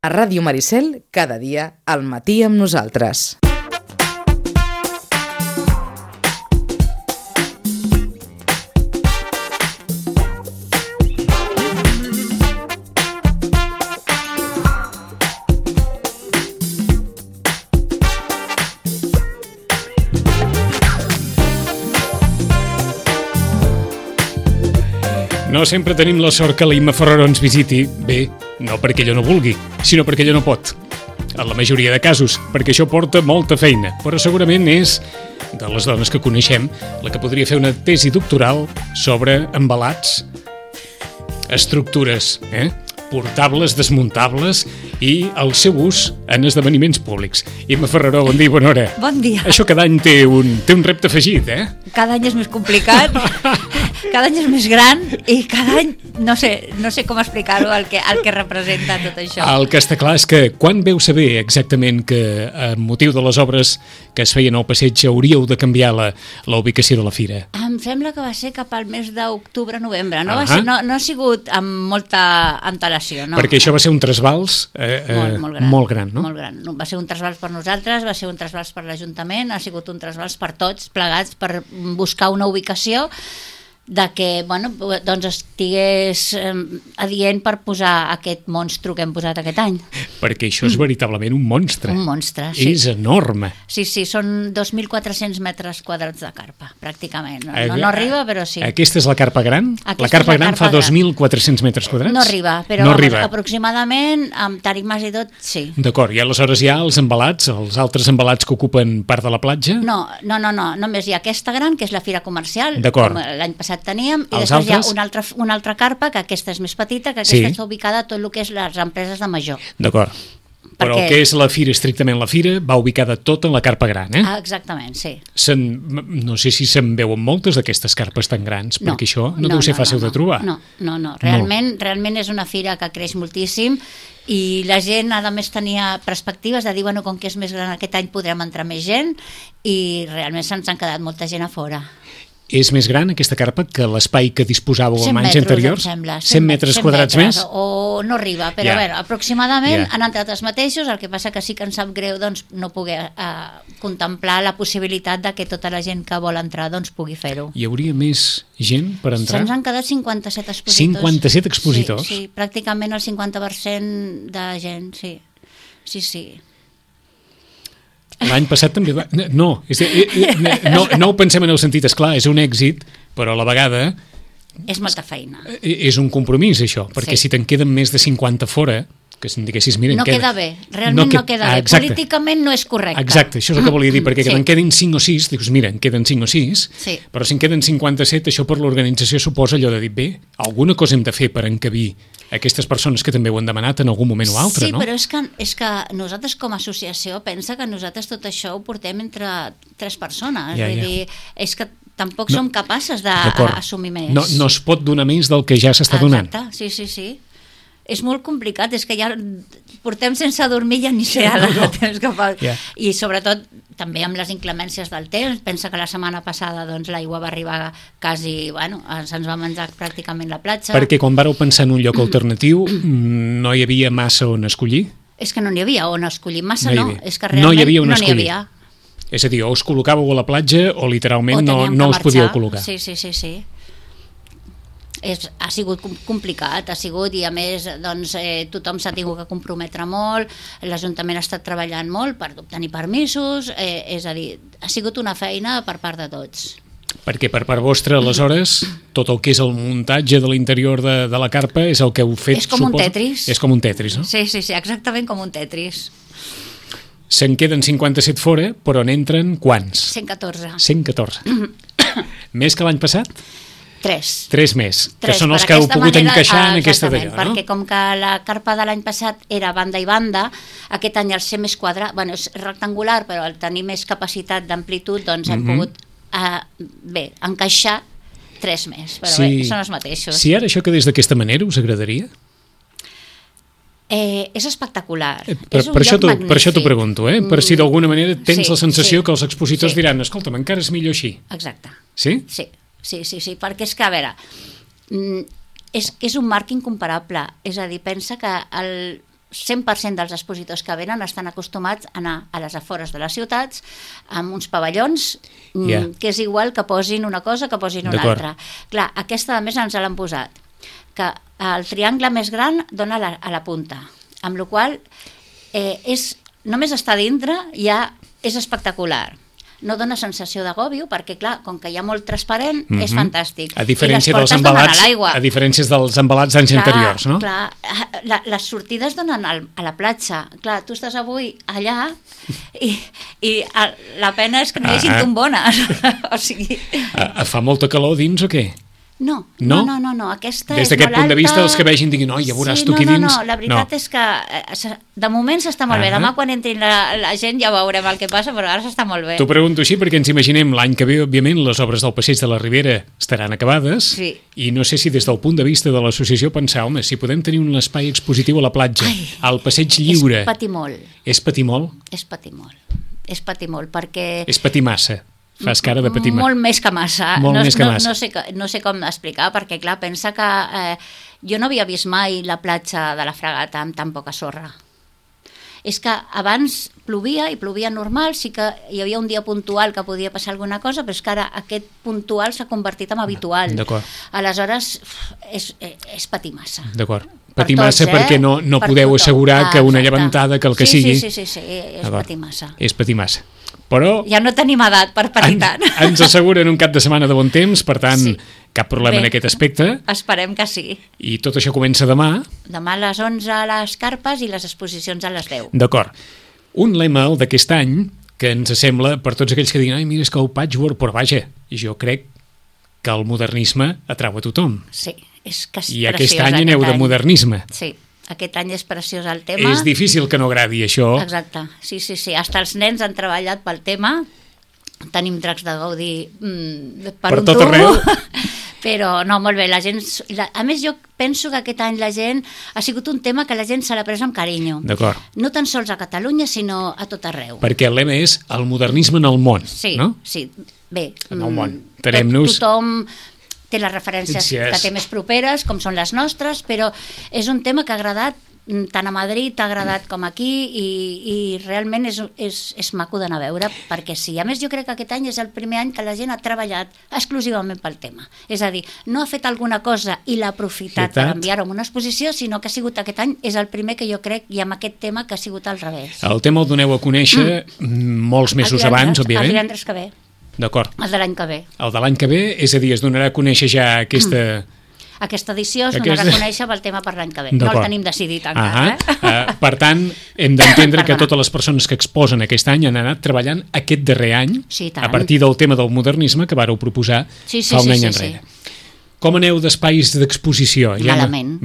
A Ràdio Maricel, cada dia, al matí amb nosaltres. No sempre tenim la sort que l'Imma Ferraró ens visiti. Bé, no perquè ella no vulgui, sinó perquè ella no pot. En la majoria de casos, perquè això porta molta feina, però segurament és, de les dones que coneixem, la que podria fer una tesi doctoral sobre embalats, estructures, portables, desmuntables i el seu ús en esdeveniments públics. Imma Ferraró, bon dia i bona hora. Bon dia. Això cada any té un repte afegit, Cada any és més complicat, cada any és més gran i cada any no sé com explicar-ho el que representa tot això. El que està clar és que quan veu saber exactament que amb motiu de les obres que es feien al passeig hauríeu de canviar la ubicació de la fira? Em sembla que va ser cap al mes d'octubre-novembre, no ha sigut amb molta antelació. No? Perquè això va ser un trasbals molt gran, no? Molt gran. Va ser un trasbals per nosaltres, va ser un trasbals per l'Ajuntament, ha sigut un trasbals per tots plegats per buscar una ubicació de que doncs estigués adient per posar aquest monstru que hem posat aquest any. Perquè això és veritablement un monstre. Un monstre, sí. És enorme. Sí, són 2.400 metres quadrats de carpa, pràcticament. No arriba, però sí. Aquesta és la carpa gran? La carpa gran fa 2.400 metres quadrats? No arriba, però aproximadament amb tarimes i tot, sí. D'acord, i aleshores hi ha els embalats, els altres embalats que ocupen part de la platja? No, només hi ha aquesta gran, que és la fira comercial, com l'any passat teníem, i després hi ha una altra carpa, que aquesta és més petita, que aquesta està ubicada a tot el que és les empreses de Major. D'acord. Però el que és la fira, estrictament la fira, va ubicada tota en la carpa gran, Exactament, sí. No sé si se'n veuen moltes d'aquestes carpes tan grans, perquè això no deu ser fàcil de trobar. No. Realment és una fira que creix moltíssim i la gent, a més, tenia perspectives de dir, com que és més gran aquest any podrem entrar més gent, i realment se'ns han quedat molta gent a fora. És més gran aquesta carpa que l'espai que disposàveu en anys anteriors? 100 metres quadrats més? O no arriba, però aproximadament han entrat els mateixos, el que passa que sí que ens sap greu no poder contemplar la possibilitat de que tota la gent que vol entrar pugui fer-ho. Hi hauria més gent per entrar? Se'ns han quedat 57 expositors. 57 expositors? Sí, pràcticament el 50% de gent, sí. Sí. L'any passat també va... No ho pensem en el sentit, esclar, és un èxit, però a la vegada... És molta feina. És un compromís, això, perquè si te'n queden més de 50 fora, que si em diguessis, mira... No queda bé, realment no queda bé. Políticament no és correcte. Exacte, això és el que volia dir, perquè que en quedin 5 o 6, dius, mira, en queden 5 o 6, però si en queden 57, això per l'organització suposa allò de dir, bé, alguna cosa hem de fer per encabir aquestes persones que també ho han demanat en algun moment o altre, no? Sí, però és que nosaltres com a associació pensa que nosaltres tot això ho portem entre 3 persones. Vull dir, és que tampoc som capaces d'assumir més. No es pot donar més del que ja s'està donant. Exacte, sí. És molt complicat, és que ja portem sense dormir, ja ni sé el temps que fa. I sobretot també amb les inclemències del temps, pensa que la setmana passada l'aigua va arribar quasi, se'ns va menjar pràcticament la platja. Perquè quan vareu pensar en un lloc alternatiu no hi havia massa on escollir? És que no n'hi havia on escollir, massa és que realment no n'hi havia. És a dir, o us col·locàveu a la platja o literalment no us podíeu col·locar. Sí. Ha sigut complicat, i a més tothom s'ha tingut que comprometre molt, l'Ajuntament ha estat treballant molt per obtenir permisos, és a dir, ha sigut una feina per part de tots. Perquè per part vostra, aleshores, tot el que és el muntatge de l'interior de la carpa és el que heu fet, És com un Tetris. És com un Tetris, no? Sí, exactament com un Tetris. Se'n queden 57 fora, però n'entren quants? 114. 114. Més que l'any passat? 3 més, que són els que heu pogut encaixar en aquesta d'allò, no? Perquè com que la carpa de l'any passat era banda i banda, aquest any al ser més quadrat, és rectangular, però al tenir més capacitat d'amplitud, hem pogut encaixar 3 més, però són els mateixos. Si ara això quedés d'aquesta manera, us agradaria? És espectacular. Per això t'ho pregunto, per si d'alguna manera tens la sensació que els expositors diran, escolta'm, encara és millor així. Exacte. Sí? Sí, perquè és que, a veure, és un marc incomparable, és a dir, pensa que 100% dels expositors que venen estan acostumats a anar a les afores de les ciutats amb uns pavellons que és igual que posin una cosa que posin una altra. Clar, aquesta a més ens l'han posat, que el triangle més gran dona a la punta, amb la qual només estar dintre ja és espectacular. No dona sensació d'agòbio perquè, clar, com que hi ha molt transparent, és fantàstic. A diferència dels embalats d'anys anteriors, no? Clar, les sortides donen a la platja. Clar, tu estàs avui allà i la pena és que no hi hagi tombones. O sigui... Fa molta calor dins o què? No, aquesta des d'aquest punt de vista els que vegin diguin, ja veuràs tu aquí dins. No, la veritat és que de moment s'està molt bé, demà quan entri la gent ja veurem el que passa, però ara s'està molt bé. T'ho pregunto així perquè ens imaginem l'any que ve, òbviament, les obres del Passeig de la Ribera estaran acabades i no sé si des del punt de vista de l'associació pensar, home, si podem tenir un espai expositiu a la platja, al Passeig Lliure. És patir molt. És patir molt? És patir molt, perquè... És patir massa. Fas cara de patir massa. Molt més que massa. No sé com explicar, perquè clar, pensa que jo no havia vist mai la platja de la Fragata amb tan poca sorra. És que abans plovia i plovia normal, sí que hi havia un dia puntual que podia passar alguna cosa, però és que ara aquest puntual s'ha convertit en habitual. D'acord. Aleshores és patir massa. D'acord. Patir massa perquè no podeu assegurar que una llevantada, que el que sigui... Sí, és patir massa. És patir massa. Però... Ja no tenim edat per patir tant. Ens asseguren un cap de setmana de bon temps, per tant, cap problema en aquest aspecte. Esperem que sí. I tot això comença demà. Demà a les 11 a les carpes i les exposicions a les 10. D'acord. Un lema, el d'aquest any, que ens sembla, per tots aquells que diuen ai, mira, és que el patchwork, però vaja, jo crec que el modernisme atrau a tothom. Sí, és que és I aquest any aneu de modernisme. Sí. Aquest any és preciós el tema. És difícil que no agradi això. Exacte, sí. Hasta els nens han treballat pel tema. Tenim dracs de Gaudí per un tot tubo. Arreu. Però no, molt bé, la gent... A més, jo penso que aquest any la gent ha sigut un tema que la gent se l'ha pres amb carinyo. D'acord. No tan sols a Catalunya, sinó a tot arreu. Perquè el lema és el modernisme en el món, no? Sí. Bé, en el món. Tothom té les referències que té més properes, com són les nostres, però és un tema que ha agradat tant a Madrid, ha agradat com aquí, i realment és maco d'anar a veure, perquè sí. A més, jo crec que aquest any és el primer any que la gent ha treballat exclusivament pel tema. És a dir, no ha fet alguna cosa i l'ha aprofitat per enviar-ho en una exposició, sinó que ha sigut aquest any, és el primer que jo crec, i amb aquest tema, que ha sigut al revés. El tema el doneu a conèixer molts mesos abans, òbviament. El divendres que ve. D'acord. El de l'any que ve. El de l'any que ve, és a dir, es donarà a conèixer ja aquesta... Aquesta edició es donarà a conèixer pel tema per l'any que ve. No el tenim decidit encara. Per tant, hem d'entendre que totes les persones que exposen aquest any han anat treballant aquest darrer any a partir del tema del modernisme que vàreu proposar fa un any enrere. Com aneu d'espais d'exposició? Malament.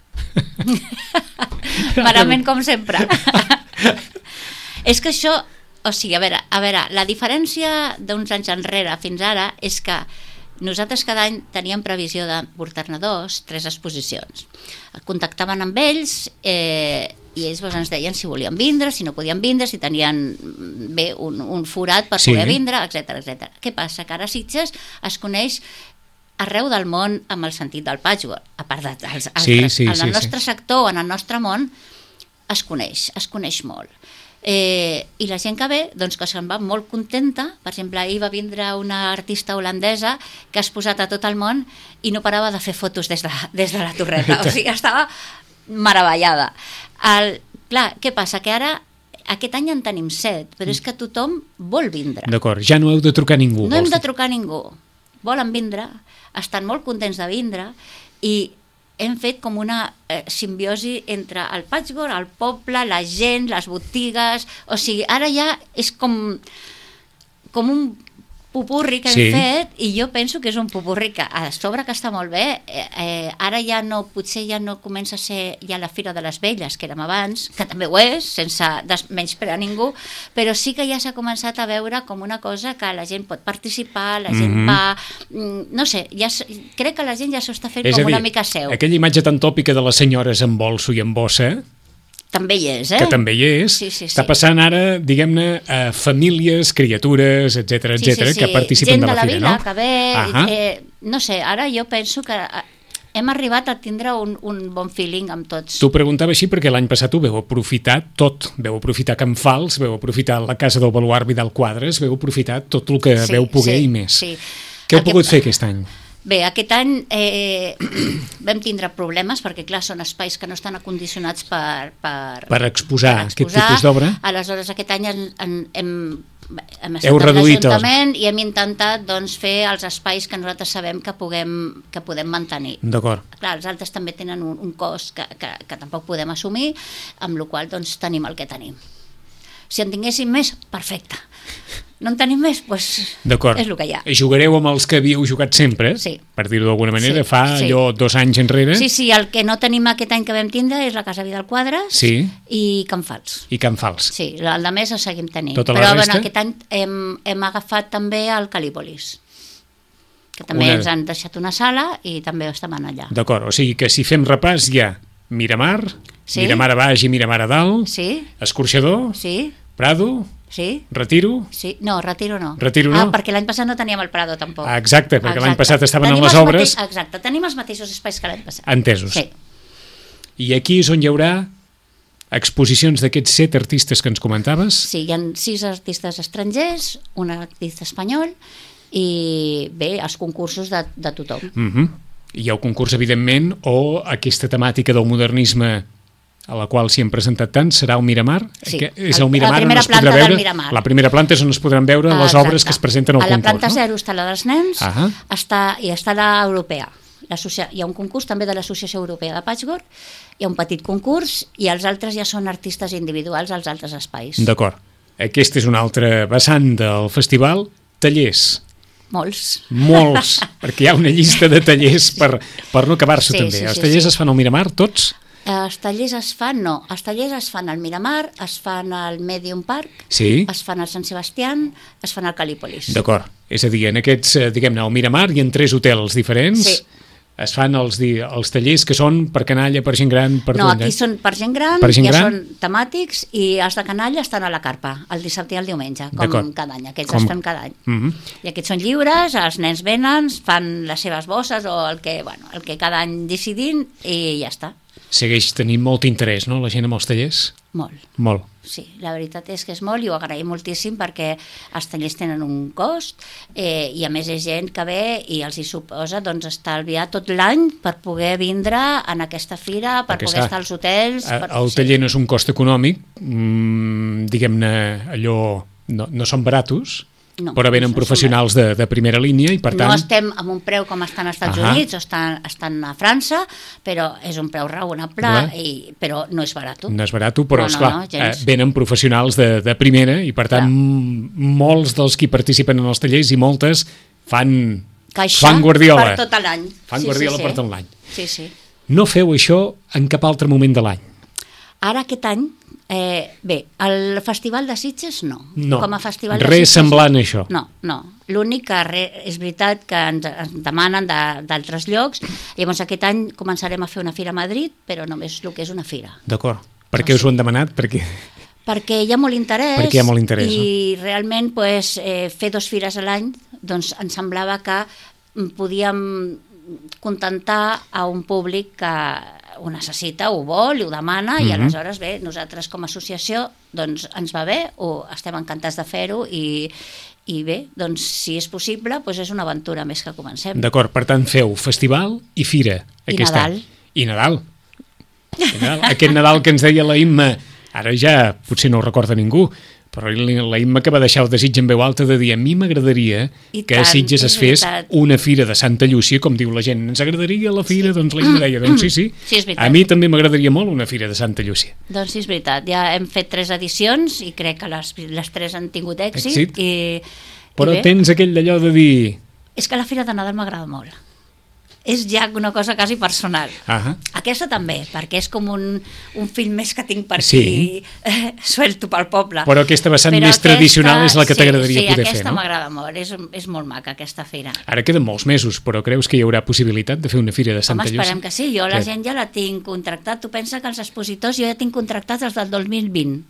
Malament com sempre. És que això... O sigui, a veure, la diferència d'uns anys enrere fins ara és que nosaltres cada any teníem previsió de portar-ne 2-3 exposicions. Contactaven amb ells i ells ens deien si volien vindre, si no podien vindre, si tenien bé un forat per poder vindre, etc. Què passa? Que ara Sitges es coneix arreu del món amb el sentit del patchwork, a part dels altres. En el nostre sector, en el nostre món, es coneix molt. I la gent que ve, doncs que se'n va molt contenta. Per exemple, ahir va vindre una artista holandesa que has posat a tot el món i no parava de fer fotos des de la torreta, o sigui, estava meravellada. Clar, què passa? Que ara aquest any en tenim 7, però és que tothom vol vindre. D'acord, ja no heu de trucar a ningú. No hem de trucar a ningú, volen vindre, estan molt contents de vindre, i hem fet com una simbiosi entre el patchwork, el poble, la gent, les botigues... O sigui, ara ja és com un popurri que hem fet, i jo penso que és un popurri que a sobre que està molt bé. Ara ja no, potser ja no comença a ser ja la Fira de les Velles, que érem abans, que també ho és, sense menysprear a ningú, però sí que ja s'ha començat a veure com una cosa que la gent pot participar, la gent va... No sé, crec que la gent ja s'ho està fent com una mica seu. Aquella imatge tan tòpica de les senyores amb bolso i amb bossa... També hi és, Que també hi és. Està passant ara, diguem-ne, a famílies, criatures, etc que participen de la fira, no? Gent de la vila que ve... No sé, ara jo penso que hem arribat a tindre un bon feeling amb tots. T'ho preguntava així perquè l'any passat ho veu aprofitar tot. Veu aprofitar Can Fals, veu aprofitar la Casa del Baluard Vidal Quadres, veu aprofitar tot el que veu poder i més. Sí. Què heu pogut fer aquest any? Bé, aquest any vam tindre problemes perquè, clar, són espais que no estan acondicionats per exposar aquest tipus d'obra. Aleshores, aquest any hem estat Heu reduït l'Ajuntament i hem intentat fer els espais que nosaltres sabem que podem mantenir. D'acord. Clar, els altres també tenen un cost que tampoc podem assumir, amb la qual cosa tenim el que tenim. Si en tinguéssim més, perfecte. No en tenim més, doncs és el que hi ha. Jugareu amb els que havíeu jugat sempre, per dir-ho d'alguna manera, fa allò 2 anys enrere. Sí, el que no tenim aquest any que vam tindre és la Casa Vidal Quadres i Can Fals. I Can Fals. Sí, el de més el seguim tenint. Tota la resta? Però aquest any hem agafat també el Calípolis, que també ens han deixat una sala i també estem allà. D'acord, o sigui que si fem repàs hi ha Miramar, Miramar a baix i Miramar a dalt, Escorxador, Prado, Retiro? Sí. No, Retiro no. Retiro no? Perquè l'any passat no teníem el Prado tampoc. Exacte, perquè l'any passat estaven en les obres. Exacte, tenim els mateixos espais que l'any passat. Entesos. Sí. I aquí és on hi haurà exposicions d'aquests 7 artistes que ens comentaves? Sí, hi ha 6 artistes estrangers, un artista espanyol i bé, els concursos de tothom. Hi ha un concurs, evidentment, o aquesta temàtica del modernisme a la qual s'hi han presentat tant, serà el Miramar? Sí, és el Miramar la primera planta del Miramar. La primera planta és on es podran veure les obres que es presenten al concurs. A la planta 0 està la dels nens i està l'europea. Hi ha un concurs també de l'Associació Europea de Patchwork, hi ha un petit concurs i els altres ja són artistes individuals als altres espais. D'acord. Aquesta és una altra vessant del festival. Tallers. Molts, perquè hi ha una llista de tallers per no acabar-se també. Els tallers es fan al Miramar, tots? Els tallers es fan al Miramar, es fan al Medium Park, es fan al Sant Sebastián, es fan al Calípolis. D'acord, és a dir, en aquests, diguem-ne, al Miramar hi ha 3 hotels diferents, es fan els tallers que són per canalla, per gent gran... No, aquí són per gent gran, són temàtics i els de canalla estan a la carpa, el dissabte i el diumenge, com cada any, aquests estan cada any. I aquests són lliures, els nens venen, fan les seves bosses o el que cada any decidim i ja està. Segueix tenint molt interès, no?, la gent amb els tallers? Molt. Sí, la veritat és que és molt i ho agraïm moltíssim perquè els tallers tenen un cost i a més és gent que ve i els hi suposa estalviar tot l'any per poder vindre en aquesta fira, per poder estar als hotels... El taller no és un cost econòmic, diguem-ne, allò, no són baratos, però venen professionals de primera línia i per tant... No estem amb un preu com estan als Estats Units o estan a França, però és un preu raonable, però no és barat. No és barat, però esclar, venen professionals de primera i per tant molts dels qui participen en els tallers i moltes fan guardiola. Per tot l'any. Fan guardiola per tot l'any. Sí. No feu això en cap altre moment de l'any? Ara aquest any, el Festival de Sitges no. Com a festival de res semblant a això. No. L'únic que és veritat que ens demanen d'altres llocs, llavors aquest any començarem a fer una fira a Madrid, però només el que és una fira. D'acord. Per què us ho han demanat? Perquè hi ha molt interès i realment fer 2 fires a l'any ens semblava que podíem contentar a un públic que ho necessita, ho vol i ho demana i aleshores nosaltres com a associació ens va bé, estem encantats de fer-ho i bé, doncs si és possible és una aventura més que comencem. D'acord, per tant feu festival i fira aquest any. I Nadal. Aquest Nadal que ens deia la Imma, ara ja potser no ho recorda ningú, però la Imma que va deixar el desig en veu alta de dir a mi m'agradaria que a Sitges es fes una fira de Santa Llúcia, com diu la gent, ens agradaria la fira, doncs la Imma deia, doncs sí, a mi també m'agradaria molt una fira de Santa Llúcia. Doncs sí, és veritat, ja hem fet 3 edicions i crec que les 3 han tingut èxit. Però tens aquell d'allò de dir... És que la fira de Nadal m'agrada molt. És ja una cosa quasi personal. Aquesta també, perquè és com un fill més que tinc per aquí, suelto pel poble. Però aquesta vessant més tradicional és la que t'agradaria poder fer, no? Sí, aquesta m'agrada molt, és molt maca aquesta fira. Ara queden molts mesos, però creus que hi haurà possibilitat de fer una fira de Santa Llúcia? Esperem que sí, jo la gent ja la tinc contractat. Tu pensa que els expositors jo ja tinc contractats els del 2020.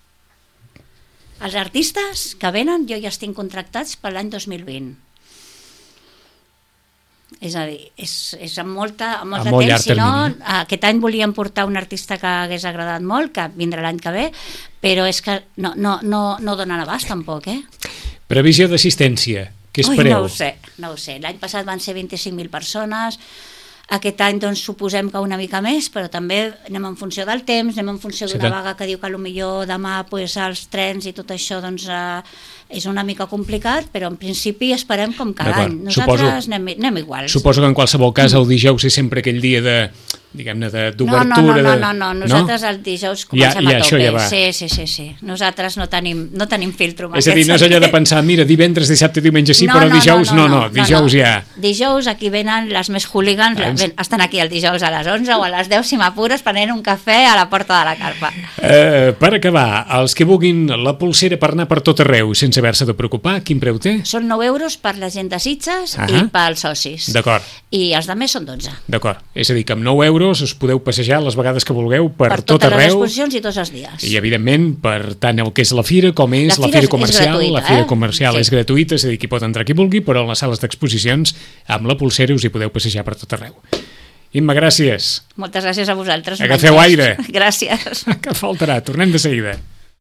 Els artistes que venen jo ja els tinc contractats per l'any 2020. És a dir, és amb molt molt temps, si no, termini. aquest any volíem portar un artista que hagués agradat molt, que vindrà l'any que ve, però és que no donen abast tampoc, Previsió d'assistència, què espereu? No ho sé. L'any passat van ser 25.000 persones, aquest any doncs suposem que una mica més, però també anem en funció del temps, anem en funció d'una vaga que diu que potser demà els trens i tot això doncs és una mica complicat, però en principi esperem com cada any. Nosaltres anem iguals. Suposo que en qualsevol cas el dijous és sempre aquell dia d'obertura. No, nosaltres el dijous comencem a tope. Ja va. Sí. Nosaltres no tenim filtro. És a dir, no és allò de pensar, mira, divendres, dissabte, diumenge sí, però dijous no, dijous ja. Dijous aquí venen les més hooligans, estan aquí el dijous a les 11 o a les 10 si m'apures prenent un cafè a la porta de la carpa. Per acabar, els que vulguin la polsera per anar per tot arreu sense haver-se de preocupar, quin preu té? Són 9 euros per la gent de Sitges i pels socis. D'acord. I els altres són 12. D'acord. És a dir, que amb 9 euros us podeu passejar les vegades que vulgueu per tot totes arreu. Les exposicions i tots els dies. I, evidentment, per tant el que és la fira, com és la fira comercial. La fira comercial és gratuïta, és a dir, qui pot entrar qui vulgui, però en les sales d'exposicions, amb la polsera us hi podeu passejar per tot arreu. Imma, gràcies. Moltes gràcies a vosaltres. Agafeu aire. Gràcies. Que faltarà. Tornem de seguida.